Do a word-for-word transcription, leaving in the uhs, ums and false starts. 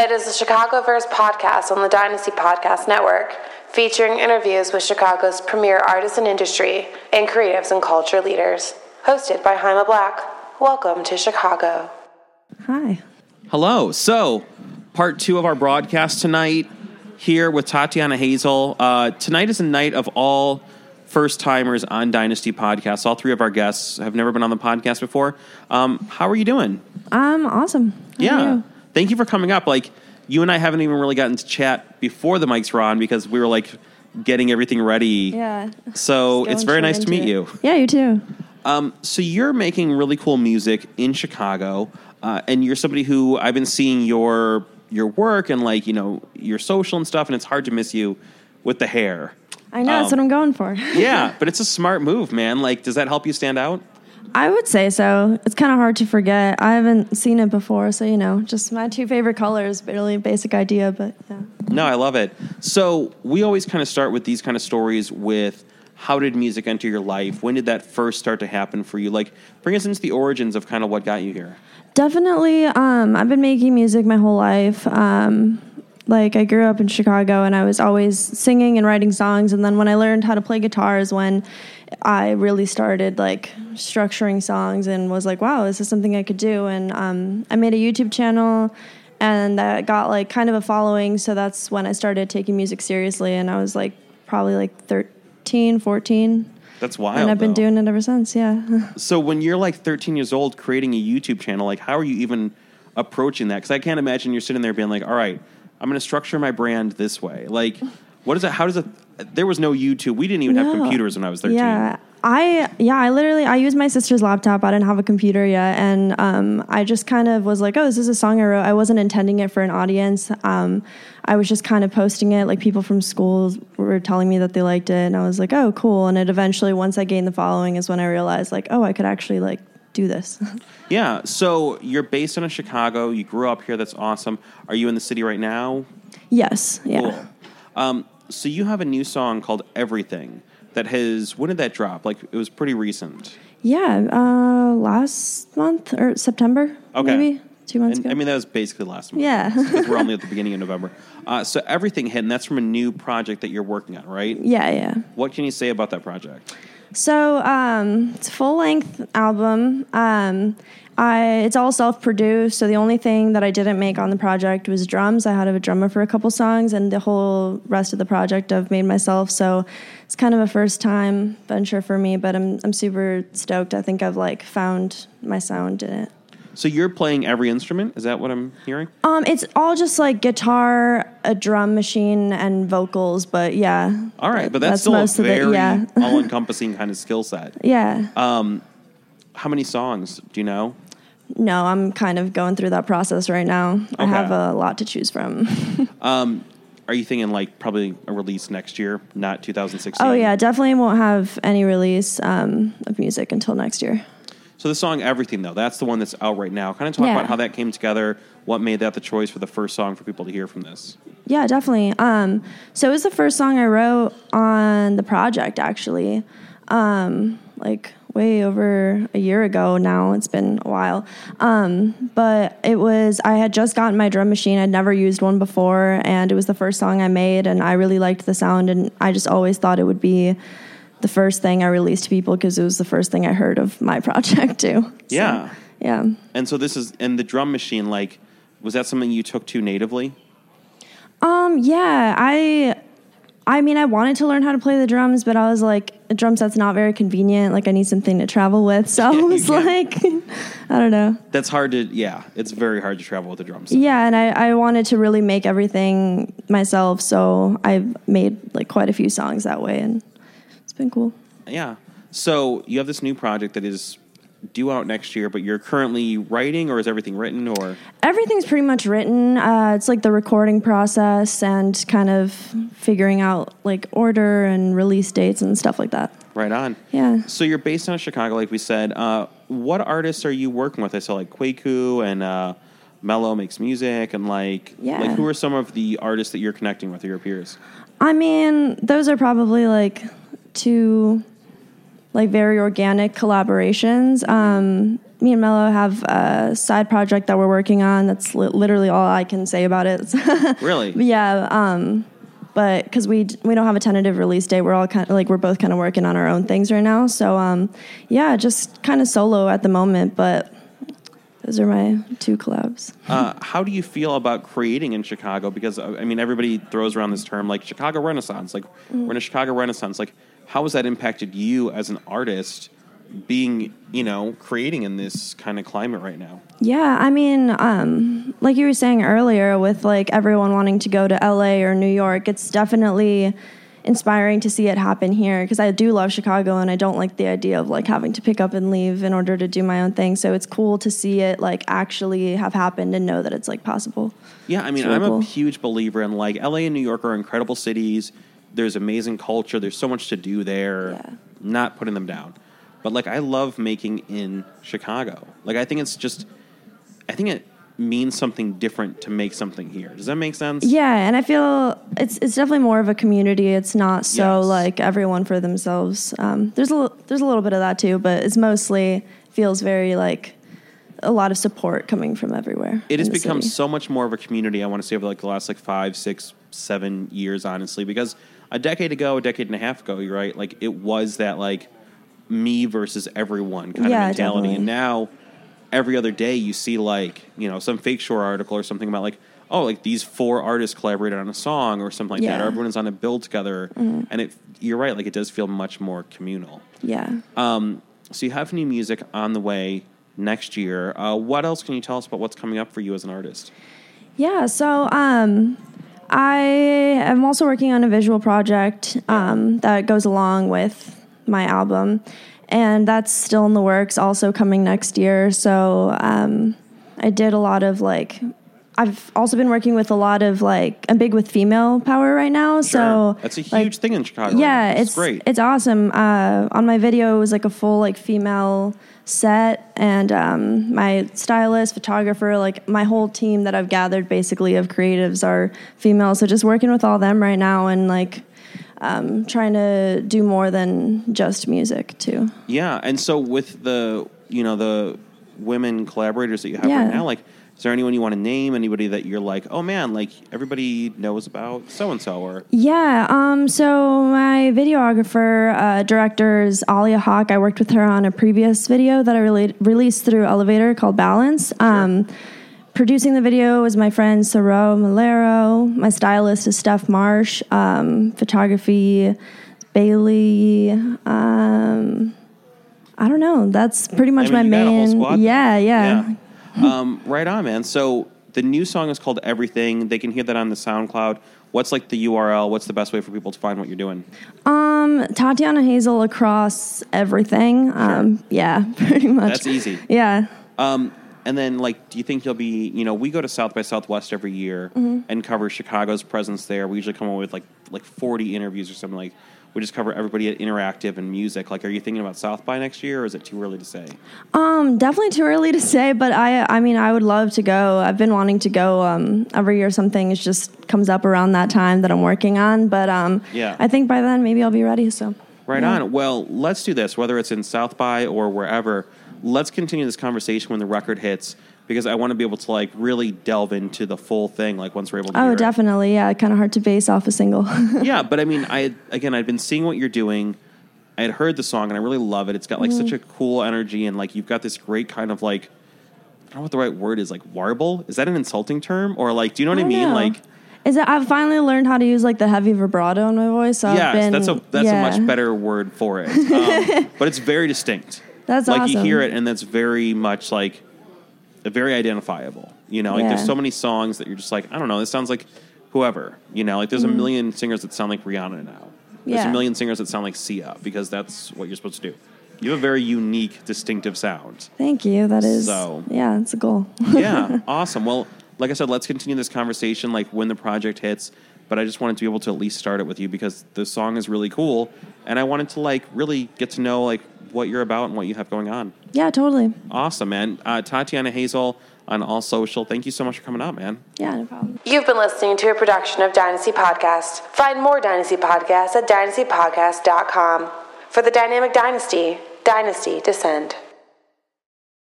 It is the Chicagoverse podcast on the Dynasty Podcast Network, featuring interviews with Chicago's premier artists and industry and creatives and culture leaders. Hosted by Jaime Black. Welcome to Chicago. Hi. Hello. So, part two of our broadcast tonight here with Tatiana Hazel. Uh, tonight is a night of all first-timers on Dynasty Podcasts. All three of our guests have never been on the podcast before. Um, how are you doing? I'm awesome. How yeah. You? Thank you for coming up. Like, you and I haven't even really gotten to chat before the mics were on because we were, like, getting everything ready. Yeah. So it's very nice to meet it. you. Yeah, you too. Um, so you're making really cool music in Chicago, uh, and you're somebody who I've been seeing your your work and, like, you know, your social and stuff, and it's hard to miss you with the hair. I know, um, that's what I'm going for. Yeah, but it's a smart move, man. Like, does that help you stand out? I would say so. It's kind of hard to forget. I haven't seen it before, so, you know, just my two favorite colors, really basic idea, but yeah. No, I love it. So we always kind of start with these kind of stories with how did music enter your life? When did that first start to happen for you? Like, bring us into the origins of kind of what got you here. Definitely. Um, I've been making music my whole life. Um Like, I grew up in Chicago, and I was always singing and writing songs, and then when I learned how to play guitar is when I really started, like, structuring songs and was like, wow, this is something I could do, and um, I made a YouTube channel, and that got, like, kind of a following, so that's when I started taking music seriously, and I was, like, probably, like, thirteen, fourteen. That's wild, And I've been though. doing it ever since, yeah. So when you're, like, thirteen years old creating a YouTube channel, like, how are you even approaching that? Because I can't imagine you're sitting there being like, all right, I'm going to structure my brand this way. Like, what is it? How does it? There was no YouTube. We didn't even no. have computers when I was thirteen. Yeah, I yeah, I literally I used my sister's laptop. I didn't have a computer yet, and um, I just kind of was like, oh, this is a song I wrote. I wasn't intending it for an audience. Um, I was just kind of posting it. Like, people from school were telling me that they liked it, and I was like, oh, cool. And it eventually, once I gained the following, is when I realized, like, oh, I could actually, like, do this. Yeah. So you're based in Chicago. You grew up here. That's awesome. Are you in the city right now? Yes. Yeah. Cool. Um, so you have a new song called Everything that has, when did that drop? Like, it was pretty recent. Yeah. Uh, last month or September. Okay. Maybe two months and, ago. I mean, that was basically last month. Yeah. Because we're only at the beginning of November. Uh, so Everything hit, and that's from a new project that you're working on, right? Yeah. Yeah. What can you say about that project? So um, it's a full-length album. Um, I it's all self-produced, so the only thing that I didn't make on the project was drums. I had a drummer for a couple songs, and the whole rest of the project I've made myself. So it's kind of a first-time venture for me, but I'm I'm super stoked. I think I've, like, found my sound in it. So you're playing every instrument? Is that what I'm hearing? Um, it's all just, like, guitar, a drum machine, and vocals, but yeah. All right, but that's, that's still a very yeah. all-encompassing kind of skill set. Yeah. Um, how many songs do you know? No, I'm kind of going through that process right now. Okay. I have a lot to choose from. um, are you thinking, like, probably a release next year, not two thousand sixteen? Oh, yeah, definitely won't have any release um, of music until next year. So the song Everything, though, that's the one that's out right now. Kind of talk yeah. about how that came together, what made that the choice for the first song for people to hear from this. Yeah, definitely. Um, so it was the first song I wrote on the project, actually, um, like way over a year ago now. It's been a while. Um, but it was, I had just gotten my drum machine. I'd never used one before, and it was the first song I made, and I really liked the sound, and I just always thought it would be the first thing I released to people because it was the first thing I heard of my project too. So, yeah. Yeah. And so this is, and the drum machine, like, was that something you took to natively? Um, yeah, I, I mean, I wanted to learn how to play the drums, but I was like, a drum set's not very convenient. Like, I need something to travel with. So I was like, I don't know. That's hard to, yeah, it's very hard to travel with a drum set. Yeah, and I, I wanted to really make everything myself. So I've made, like, quite a few songs that way, and it's been cool. Yeah. So you have this new project that is due out next year, but you're currently writing, or is everything written, or? Everything's pretty much written. Uh, it's like the recording process and kind of figuring out, like, order and release dates and stuff like that. Right on. Yeah. So you're based out of Chicago, like we said. Uh, what artists are you working with? I saw, like, Kwaku and uh, Mello Makes Music, and, like, yeah. like, who are some of the artists that you're connecting with, or your peers? I mean, those are probably, like, two, like, very organic collaborations. Um, me and Mello have a side project that we're working on. That's li- literally all I can say about it. Really? Yeah. Um, but because we we don't have a tentative release date, we're all kind of like we're both kind of working on our own things right now. So um, yeah, just kind of solo at the moment. But those are my two collabs. Uh, how do you feel about creating in Chicago? Because I mean, everybody throws around this term like Chicago Renaissance. Like mm. we're in a Chicago Renaissance. Like how has that impacted you as an artist? Being, you know, creating in this kind of climate right now? Yeah, I mean, um, like you were saying earlier, with like everyone wanting to go to L A or New York, it's definitely inspiring to see it happen here because I do love Chicago and I don't like the idea of like having to pick up and leave in order to do my own thing. So it's cool to see it like actually have happened and know that it's like possible. Yeah, I mean, really I'm cool. a huge believer in like L A and New York are incredible cities. There's amazing culture. There's so much to do there. Yeah. Not putting them down. But, like, I love making in Chicago. Like, I think it's just, I think it means something different to make something here. Does that make sense? Yeah, and I feel it's it's definitely more of a community. It's not so, yes. like, everyone for themselves. Um, there's, a, there's a little bit of that, too, but it's mostly feels very, like, a lot of support coming from everywhere. It has become city. so much more of a community, I want to say, over, like, the last, like, five, six, seven years, honestly, because a decade ago, a decade and a half ago, you're right, like, it was that, like, me versus everyone kind yeah, of mentality. Definitely. And now every other day you see like, you know, some Fake Shore article or something about like, oh, like these four artists collaborated on a song or something like yeah. that. Or everyone is on a build together. Mm-hmm. And it, you're right. Like it does feel much more communal. Yeah. Um, so you have new music on the way next year. Uh, what else can you tell us about what's coming up for you as an artist? Yeah. So, um, I am also working on a visual project, um, that goes along with my album, and that's still in the works, also coming next year. So um, I did a lot of like, I've also been working with a lot of like, I'm big with female power right now. Sure. So that's a huge like, thing in Chicago. Yeah, right? it's, it's great. It's awesome. Uh, on my video, it was like a full like female set, and um, my stylist, photographer, like my whole team that I've gathered basically of creatives are female. So just working with all them right now and like, Um, trying to do more than just music too. Yeah, and so with the you know the women collaborators that you have yeah. right now, like, is there anyone you want to name? Anybody that you're like, oh man, like everybody knows about so and so? Or yeah, um, so my videographer, uh, director is Alia Hawk. I worked with her on a previous video that I really released through Elevator called Balance. Sure. Um, Producing the video is my friend Saro Malero. My stylist is Steph Marsh. Um, photography, Bailey. Um, I don't know. That's pretty much I mean, my you main. Got a whole squad? Yeah, yeah. yeah. um, right on, man. So the new song is called Everything. They can hear that on the SoundCloud. What's like the U R L? What's the best way for people to find what you're doing? Um, Tatiana Hazel across everything. Sure. Um, yeah, pretty much. That's easy. Yeah. Um. And then, like, do you think you'll be, you know, we go to South by Southwest every year mm-hmm. and cover Chicago's presence there. We usually come up with, like, like forty interviews or something. Like, we just cover everybody at Interactive and music. Like, are you thinking about South by next year, or is it too early to say? Um, definitely too early to say, but I I mean, I would love to go. I've been wanting to go um, every year. Something is just comes up around that time that I'm working on. But um, yeah. I think by then maybe I'll be ready, so. Right yeah. on. Well, let's do this, whether it's in South by or wherever. Let's continue this conversation when the record hits, because I want to be able to, like, really delve into the full thing, like, once we're able to Oh, hear definitely, it. yeah. Kind of hard to base off a single. Yeah, but, I mean, I had, again, I'd been seeing what you're doing. I had heard the song, and I really love it. It's got, like, mm-hmm. such a cool energy, and, like, you've got this great kind of, like, I don't know what the right word is, like, warble? Is that an insulting term? Or, like, do you know what I, I mean? Know. Like, is that I've finally learned how to use, like, the heavy vibrato in my voice. So yes, I've been, that's, a, that's yeah. a much better word for it. Um, but it's very distinct. That's like, awesome. You hear it, and that's very much, like, very identifiable. You know, like, yeah. there's so many songs that you're just like, I don't know, this sounds like whoever. You know, like, there's mm-hmm. a million singers that sound like Rihanna now. There's yeah. a million singers that sound like Sia, because that's what you're supposed to do. You have a very unique, distinctive sound. Thank you. That is, so, yeah, it's a goal. Yeah, awesome. Well, like I said, let's continue this conversation, like, when the project hits. But I just wanted to be able to at least start it with you, because the song is really cool, and I wanted to, like, really get to know, like, what you're about and what you have going on. Yeah, totally. Awesome, man. Uh, Tatiana Hazel on all social. Thank you so much for coming out, man. Yeah, no problem. You've been listening to a production of Dynasty Podcast. Find more Dynasty Podcasts at dynasty podcast dot com. For the Dynamic Dynasty, Dynasty Descend.